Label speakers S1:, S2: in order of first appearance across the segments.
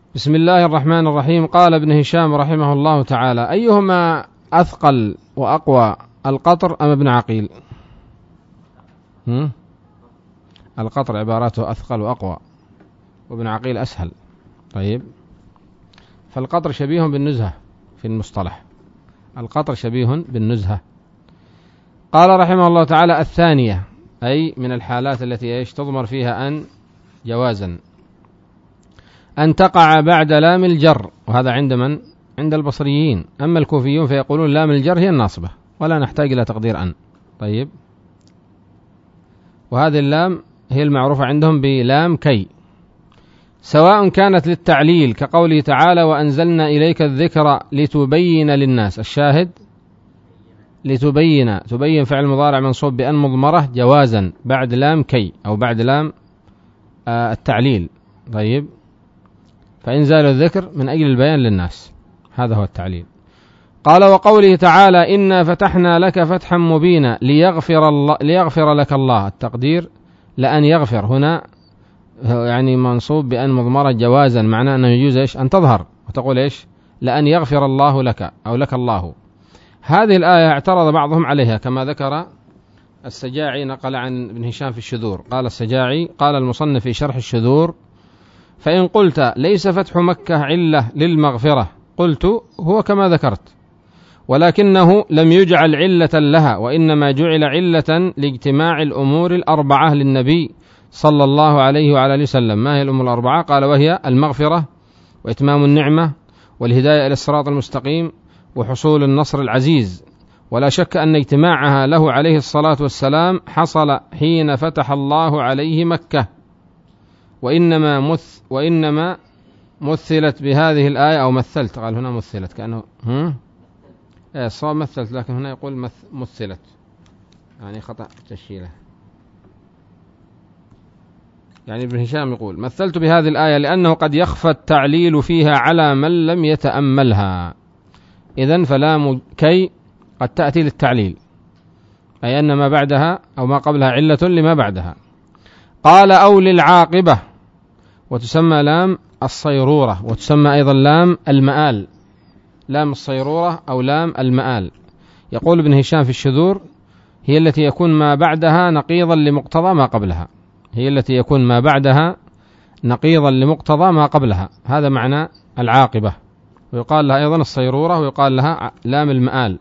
S1: بسم الله الرحمن الرحيم. قال ابن هشام رحمه الله تعالى: أيهما أثقل وأقوى، القطر أم ابن عقيل؟ القطر عباراته أثقل وأقوى، وابن عقيل أسهل. طيب، فالقطر شبيه بالنزهة في المصطلح، القطر شبيه بالنزهة. قال رحمه الله تعالى: الثانية، أي من الحالات التي تضمر فيها أن جوازا، أن تقع بعد لام الجر، وهذا عند من؟ عند البصريين. أما الكوفيون فيقولون لام الجر هي الناصبة ولا نحتاج إلى تقدير أن. طيب، وهذه اللام هي المعروفة عندهم بلام كي، سواء كانت للتعليل كقوله تعالى: وأنزلنا إليك الذكر لتبين للناس. الشاهد لتبين، تبين فعل مضارع منصوب بأن مضمرة جوازا بعد لام كي أو بعد لام التعليل. طيب، فإنزال الذكر من أجل البيان للناس، هذا هو التعليل. قال: وقوله تعالى: إنا فتحنا لك فتحا مبينا ليغفر لك الله. التقدير لأن يغفر هنا يعني منصوب بأن مضمرة جوازا، معناه أنه يجوز أن تظهر وتقول لأن يغفر الله لك أو لك الله. هذه الآية اعترض بعضهم عليها، كما ذكر السجاعي، نقل عن ابن هشام في الشذور. قال السجاعي: قال المصنف في شرح الشذور: فإن قلت ليس فتح مكة علة للمغفرة، قلت هو كما ذكرت، ولكنه لم يجعل علة لها، وإنما جعل علة لاجتماع الأمور الأربعة للنبي صلى الله عليه وعلى آله وسلم. ما هي الأمور الأربعة؟ قال: وهي المغفرة، وإتمام النعمة، والهداية إلى الصراط المستقيم، وحصول النصر العزيز. ولا شك أن اجتماعها له عليه الصلاة والسلام حصل حين فتح الله عليه مكة، وإنما مثلت بهذه الآية، أو مثلت، قال هنا مثلت كأنه الصواب مثلت، لكن هنا يقول مثلت، يعني خطأ تشكيله. يعني ابن هشام يقول: مثلت بهذه الآية لأنه قد يخفى التعليل فيها على من لم يتأملها. إذن فلام كي قد تأتي للتعليل، أي أن ما بعدها أو ما قبلها علة لما بعدها. قال: أو للعاقبة، وتسمى لام الصيرورة، وتسمى أيضا لام المآل، لام الصيرورة أو لام المآل. يقول ابن هشام في الشذور: هي التي يكون ما بعدها نقيضا لمقتضى ما قبلها، هي التي يكون ما بعدها نقيضا لمقتضى ما قبلها، هذا معنى العاقبة. ويقال لها أيضا الصيرورة، ويقال لها لام المآل،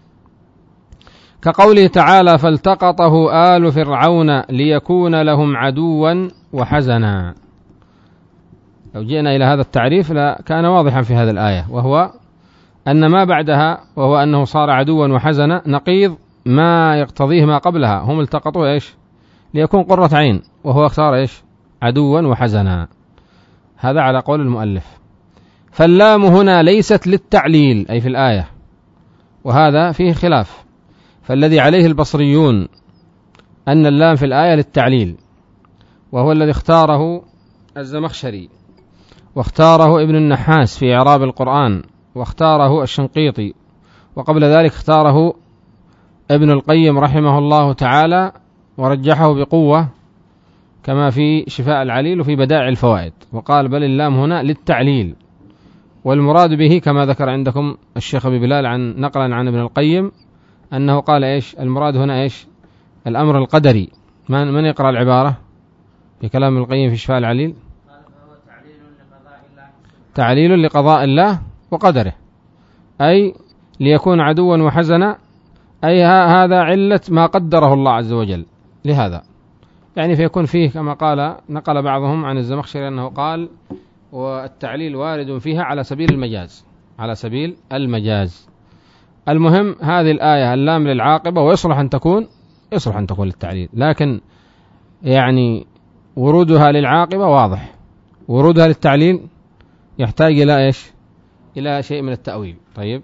S1: كقوله تعالى: فالتقطه آل فرعون ليكون لهم عدوا وحزنا. لو جئنا إلى هذا التعريف لكان واضحا في هذه الآية، وهو أن ما بعدها، وهو أنه صار عدوا وحزنا، نقيض ما يقتضيه ما قبلها. هم التقطوا ليكون قرة عين، وهو اختار عدوا وحزنا. هذا على قول المؤلف. فاللام هنا ليست للتعليل أي في الآية، وهذا فيه خلاف. فالذي عليه البصريون أن اللام في الآية للتعليل، وهو الذي اختاره الزمخشري، واختاره ابن النحاس في إعراب القرآن، واختاره الشنقيطي، وقبل ذلك اختاره ابن القيم رحمه الله تعالى، ورجحه بقوة كما في شفاء العليل وفي بدائع الفوائد، وقال: بل اللام هنا للتعليل، والمراد به كما ذكر عندكم الشيخ أبي بلال نقلا عن ابن القيم أنه قال المراد هنا الأمر القدري. من يقرأ العبارة في كلام ابن القيم في شفاء العليل؟ تعليل لقضاء الله وقدره، أي ليكون عدوا وحزنا، أي هذا علة ما قدره الله عز وجل لهذا. يعني فيكون فيه كما قال، نقل بعضهم عن الزمخشري أنه قال: والتعليل وارد فيها على سبيل المجاز، على سبيل المجاز. المهم هذه الآية اللام للعاقبة، ويصلح أن تكون للتعليل، لكن يعني ورودها للعاقبة واضح، ورودها للتعليل يحتاج إلى إلى شيء من التأويل. طيب،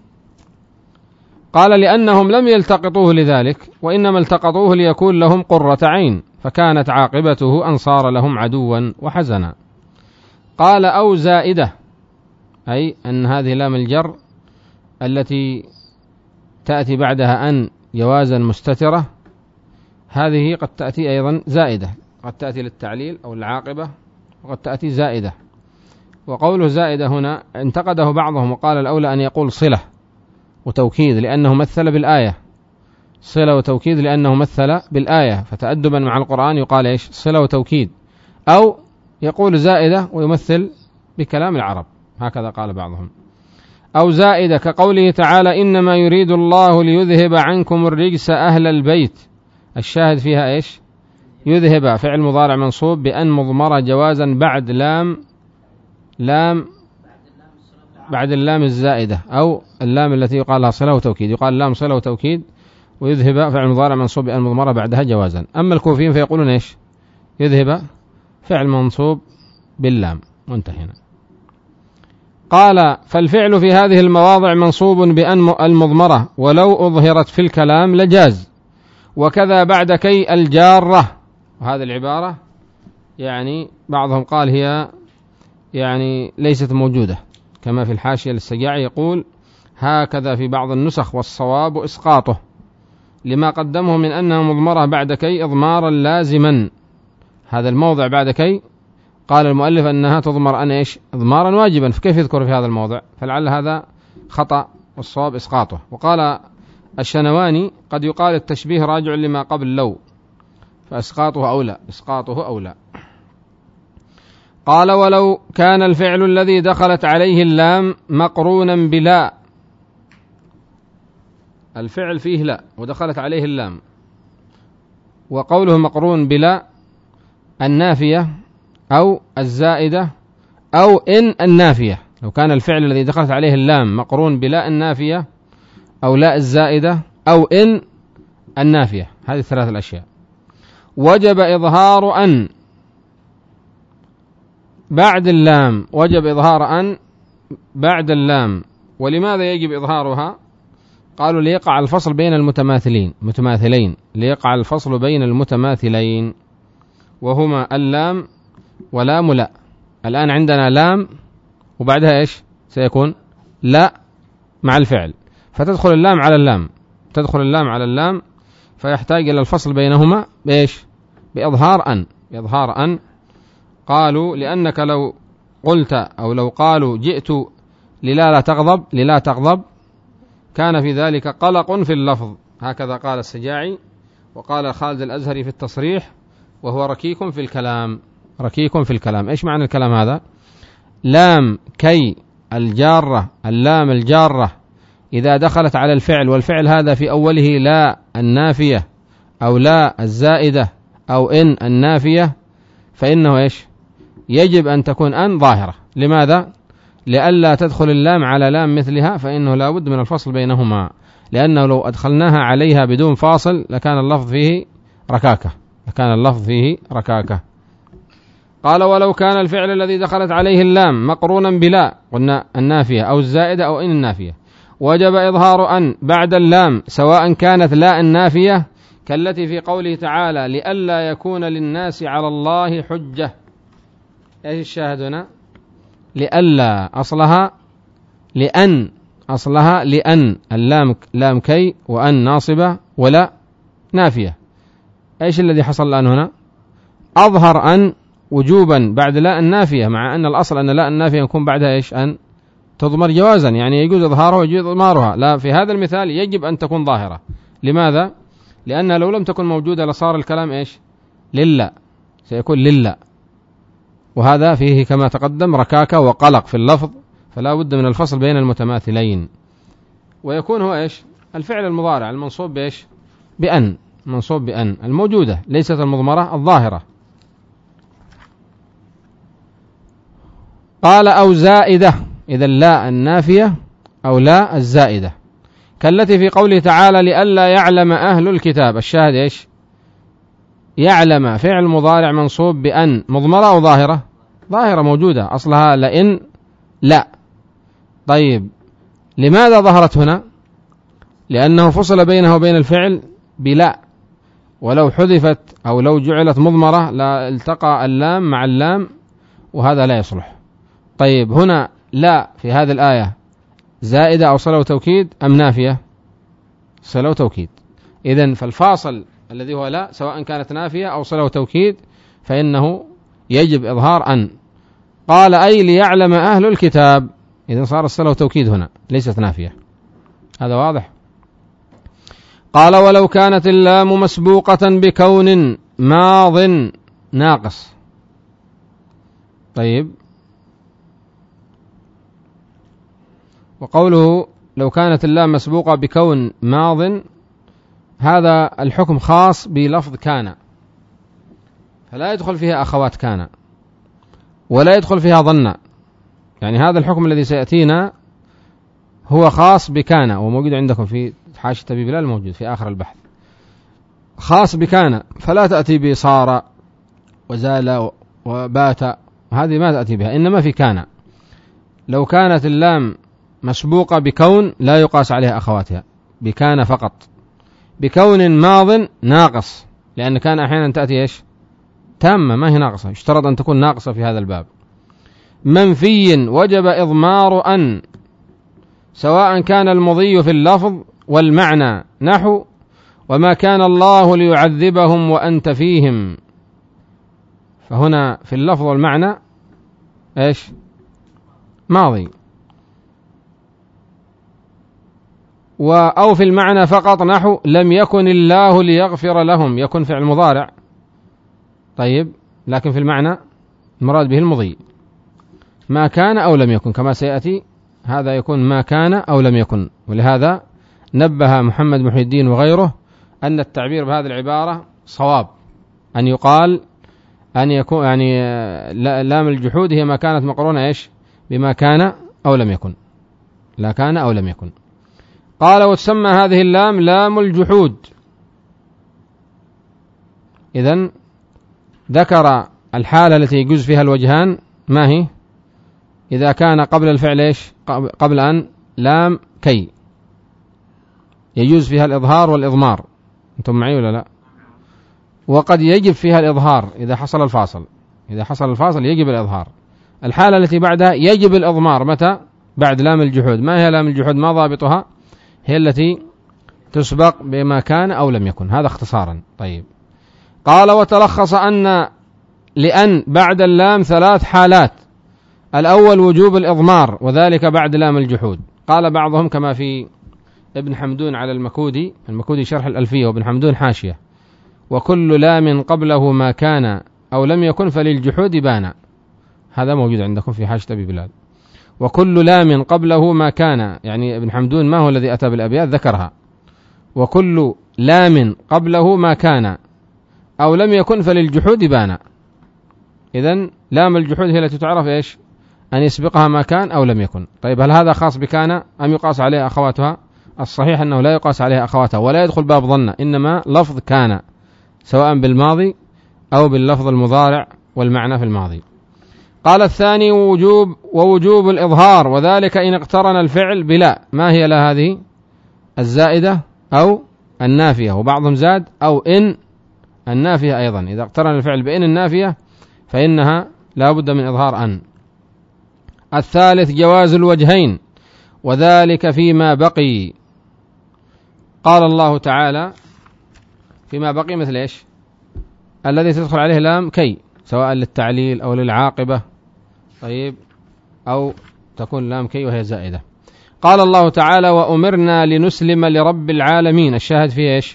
S1: قال: لأنهم لم يلتقطوه لذلك، وإنما التقطوه ليكون لهم قرة عين، فكانت عاقبته أن صار لهم عدوا وحزنا. قال: أو زائدة، أي أن هذه لام الجر التي تأتي بعدها أن جوازا مستترة، هذه قد تأتي أيضا زائدة، قد تأتي للتعليل أو العاقبة، وقد تأتي زائدة. وقوله زائدة هنا انتقده بعضهم وقال الأولى أن يقول صلة وتوكيد لأنه مثل بالآية، صلة وتوكيد لأنه مثل بالآية، فتأدبا مع القرآن يقال إيش؟ صلة وتوكيد، أو يقول زائدة ويمثل بكلام العرب، هكذا قال بعضهم. أو زائدة كقوله تعالى إنما يريد الله ليذهب عنكم الرجس أهل البيت، الشاهد فيها إيش؟ يذهب، فعل مضارع منصوب بأن مضمرة جوازا بعد بعد اللام الزائدة أو اللام التي يقال لها صلة وتوكيد، يقال لام صلة وتوكيد، ويذهب فعل مضارع منصوب بأن مضمرة بعدها جوازا. أما الكوفيين فيقولون إيش؟ يذهب فعل منصوب باللام، وانتهينا. قال فالفعل في هذه المواضع منصوب بأن المضمرة ولو أظهرت في الكلام لجاز، وكذا بعد كي الجارة، وهذه العبارة يعني بعضهم قال هي يعني ليست موجودة، كما في الحاشية للسجاعي يقول هكذا في بعض النسخ والصواب إسقاطه لما قدمه من أنها مضمرة بعد كي إضمارا لازما. هذا الموضع بعد كي قال المؤلف أنها تضمر إيش؟ إضمارا واجبا، فكيف يذكر في هذا الموضع؟ فلعل هذا خطأ والصواب إسقاطه. وقال الشنواني قد يقال التشبيه راجع لما قبل لو، فإسقاطه أولى، إسقاطه أولى. قال ولو كان الفعل الذي دخلت عليه اللام مقرونا بلا، الفعل فيه لا ودخلت عليه اللام، وقوله مقرون بلا النافية أو الزائدة أو إن النافية، لو كان الفعل الذي دخلت عليه اللام مقرون بلا النافية أو لا الزائدة أو إن النافية، هذه الثلاث الأشياء، وجب إظهار أن بعد اللام، وجب إظهار أن بعد اللام. ولماذا يجب إظهارها؟ قالوا ليقع الفصل بين المتماثلين، ليقع الفصل بين المتماثلين وهما اللام ولام لا. الآن عندنا لام وبعدها إيش سيكون؟ لا مع الفعل، فتدخل اللام على اللام، تدخل اللام على اللام، فيحتاج إلى الفصل بينهما بإيش؟ بإظهار أن، بإظهار أن. قالوا لأنك لو قلت أو لو قالوا جئت للا تغضب، للا تغضب، كان في ذلك قلق في اللفظ، هكذا قال السجاعي، وقال خالد الأزهري في التصريح وهو ركيك في الكلام، ركيك في الكلام. إيش معنى الكلام هذا؟ لام كي الجارة، اللام الجارة إذا دخلت على الفعل والفعل هذا في أوله لا النافية أو لا الزائدة أو إن النافية، فإنه إيش؟ يجب أن تكون أن ظاهرة. لماذا؟ لئلا تدخل اللام على لام مثلها، فإنه لا بد من الفصل بينهما، لأنه لو أدخلناها عليها بدون فاصل لكان اللفظ فيه ركاكة، لكان اللفظ فيه ركاكة. قال ولو كان الفعل الذي دخلت عليه اللام مقرونا بلا، قلنا النافية أو الزائدة أو إن النافية، وجب إظهار أن بعد اللام سواء كانت لا النافية كالتي في قوله تعالى لئلا يكون للناس على الله حجة. ايش الشاهد هنا؟ لئلا أصلها لأن، أصلها لأن، اللام لام كي وأن ناصبة ولا نافية. ايش الذي حصل الآن هنا؟ أظهر أن وجوبا بعد لا النافية، مع أن الأصل أن لا النافية يكون بعدها إيش؟ أن تضمر جوازا، يعني يجوز إظهارها ويجوز إضمارها. لا، في هذا المثال يجب أن تكون ظاهرة. لماذا؟ لأن لو لم تكن موجودة لصار الكلام إيش؟ للا، سيكون للا، وهذا فيه كما تقدم ركاكة وقلق في اللفظ، فلا بد من الفصل بين المتماثلين. ويكون هو إيش؟ الفعل المضارع المنصوب بإيش؟ بأن، منصوب بأن الموجودة، ليست المضمرة الظاهرة. قال أو زائدة، إذا لا النافية أو لا الزائدة، كالتي في قوله تعالى لئلا يعلم أهل الكتاب. الشاهد إيش؟ يعلم فعل مضارع منصوب بأن، مضمرة أو ظاهرة؟ ظاهرة موجودة، أصلها لئن لا. طيب لماذا ظهرت هنا؟ لأنه فصل بينه وبين الفعل بلا، ولو حذفت أو لو جعلت مضمرة لا التقى اللام مع اللام، وهذا لا يصلح. طيب هنا لا في هذه الآية زائدة أو صلة وتوكيد أم نافية؟ صلة وتوكيد. إذن فالفاصل الذي هو لا سواء كانت نافية أو صلة وتوكيد فإنه يجب إظهار أن. قال أي ليعلم أهل الكتاب، إذن صار الصلة وتوكيد هنا ليست نافية، هذا واضح. قال ولو كانت اللام مسبوقة بكون ماض ناقص. طيب، وقوله لو كانت اللام مسبوقة بكون ماض، هذا الحكم خاص بلفظ كان، فلا يدخل فيها أخوات كان ولا يدخل فيها ظن. يعني هذا الحكم الذي سيأتينا هو خاص بكان، وموجود عندكم في حاشية أبي بلال، موجود في آخر البحث، خاص بكان، فلا تأتي بصار وزال وبات، هذه ما تأتي بها، إنما في كان. لو كانت اللام مسبوقة بكون لا يقاس عليها أخواتها، بكان فقط. بكون ماض ناقص، لأن كان أحيانا تأتي إيش؟ تامة، ما هي ناقصة، يشترط أن تكون ناقصة في هذا الباب. منفي وجب إضمار أن، سواء كان المضي في اللفظ والمعنى، نحو وما كان الله ليعذبهم وأنت فيهم، فهنا في اللفظ والمعنى إيش؟ ماضي. أو في المعنى فقط، نحو لم يكن الله ليغفر لهم، يكن فعل مضارع. طيب، لكن في المعنى المراد به المضي. ما كان أو لم يكن، كما سيأتي هذا يكون ما كان أو لم يكن. ولهذا نبه محمد محي الدين وغيره أن التعبير بهذه العبارة صواب، أن يقال أن يكون يعني لام الجحود هي ما كانت مقرونة إيش؟ بما كان أو لم يكن، لا كان أو لم يكن. قال وتسمى هذه اللام لام الجحود. إذن ذكر الحالة التي يجوز فيها الوجهان، ما هي؟ إذا كان قبل الفعل إيش؟ قبل أن لام كي، يجوز فيها الإظهار والإضمار، أنتم معي ولا لا؟ وقد يجب فيها الإظهار إذا حصل الفاصل، إذا حصل الفاصل يجب الإظهار. الحالة التي بعدها يجب الإضمار، متى؟ بعد لام الجحود. ما هي لام الجحود؟ ما ضابطها؟ هي التي تسبق بما كان أو لم يكن، هذا اختصارا. طيب، قال وتلخص أن لأن بعد اللام 3 حالات. الأول وجوب الإضمار، وذلك بعد لام الجحود. قال بعضهم كما في ابن حمدون على المكودي شرح الألفية، وابن حمدون حاشية: وكل لام قبله ما كان أو لم يكن فللجحود بان. هذا موجود عندكم في حاشية أبي بلال. وكل لام قبله ما كان، يعني ابن حمدون ما هو الذي أتى بالأبيات ذكرها، وكل لام قبله ما كان أو لم يكن فللجحود بان. إذن لام الجحود هي التي تعرف إيش؟ أن يسبقها ما كان أو لم يكن. طيب، هل هذا خاص بكان أم يقاس عليها أخواتها؟ الصحيح أنه لا يقاس عليها أخواتها، ولا يدخل باب ظن، إنما لفظ كان، سواء بالماضي أو باللفظ المضارع والمعنى في الماضي. قال الثاني ووجوب الإظهار، وذلك إن اقترن الفعل بلا. ما هي لا هذه؟ الزائدة أو النافية، وبعضهم زاد أو إن النافية أيضا. إذا اقترن الفعل بإن النافية فإنها لا بد من إظهار أن. الثالث جواز الوجهين، وذلك فيما بقي. قال الله تعالى فيما بقي مثل إيش؟ الذي تدخل عليه لام كي، سواء للتعليل أو للعاقبة. طيب، أو تكون لام كي وهي زائدة. قال الله تعالى وأمرنا لنسلم لرب العالمين. الشاهد فيه إيش؟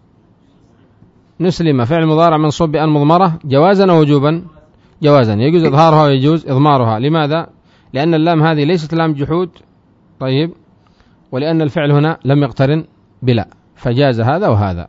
S1: نسلم، فعل مضارع منصوب بأن مضمرة، جوازا أو وجوبا؟ جوازا، يجوز إظهارها ويجوز إضمارها. لماذا؟ لأن اللام هذه ليست لام جحود، طيب، ولأن الفعل هنا لم يقترن بلا، فجاز هذا وهذا.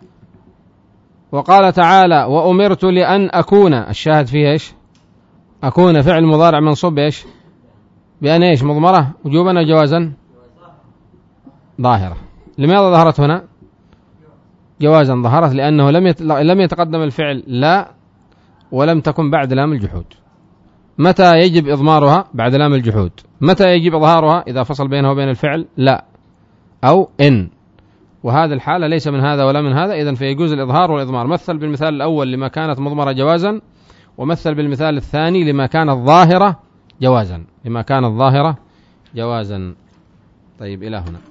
S1: وقال تعالى وأمرت لأن أكون. الشاهد فيه إيش؟ أكون فعل مضارع منصوب بإيش؟ بأن إيش؟ مضمرة، وجوبا أو جوازا؟ ظاهرة. لماذا ظهرت هنا؟ جوازا ظهرت، لأنه لم يتقدم الفعل لا، ولم تكن بعد لام الجحود. متى يجب إضمارها؟ بعد لام الجحود. متى يجب إظهارها؟ إذا فصل بينه وبين الفعل لا أو إن. وهذا الحالة ليس من هذا ولا من هذا، إذن فيجوز الإظهار والإضمار. مثل بالمثال الأول لما كانت مضمرة جوازا، ومثل بالمثال الثاني لما كانت ظاهرة جوازا. طيب، إلى هنا.